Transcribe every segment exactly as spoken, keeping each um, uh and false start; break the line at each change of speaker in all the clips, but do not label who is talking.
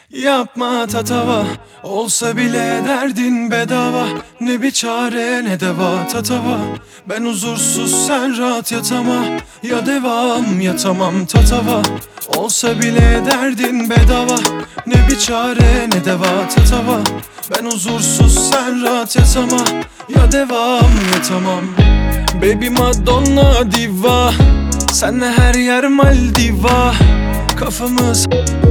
Yapma tatava, olsa bile derdin bedava. Ne bir çare ne deva tatava. Ben huzursuz sen rahat yatama. Ya devam ya tamam tatava. Olsa bile derdin bedava. Ne bir çare ne deva tatava. Ben huzursuz sen rahat yatama. Ya devam ya tamam. Baby Madonna diva, senle her yer Maldiva. Kafamız,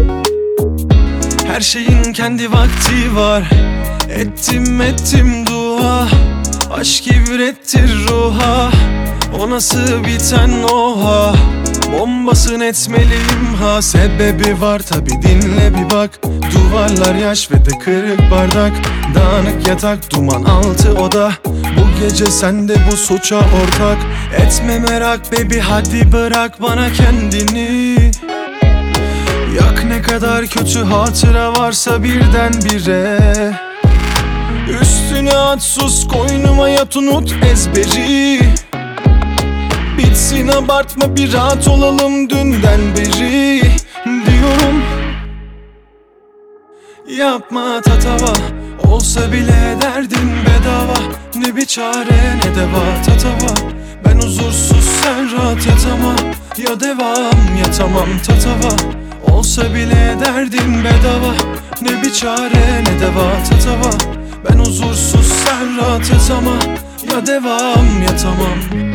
her şeyin kendi vakti var. Ettim ettim dua, aşk ibrettir ruha. O nasıl biten oha, bombasın etmeliyim ha. Sebebi var tabi, dinle bir bak. Duvarlar yaş ve de kırık bardak. Dağınık yatak, duman altı oda. Bu gece sende bu suça ortak. Etme merak baby, hadi bırak bana kendini. Yak ne kadar kötü hatıra varsa birdenbire. Üstüne at sus, koynuma yat unut ezberi. Bitsin abartma, bir rahat olalım dünden beri diyorum. Yapma tatava, olsa bile derdin bedava. Ne bir çare ne deva tatava. Ben huzursuz sen rahat yatama. Ya devam ya tamam tatava. Olsa bile derdin bedava. Ne bir çare ne deva tatava. Ben huzursuz sen rahat yatama. Ya devam ya tamam.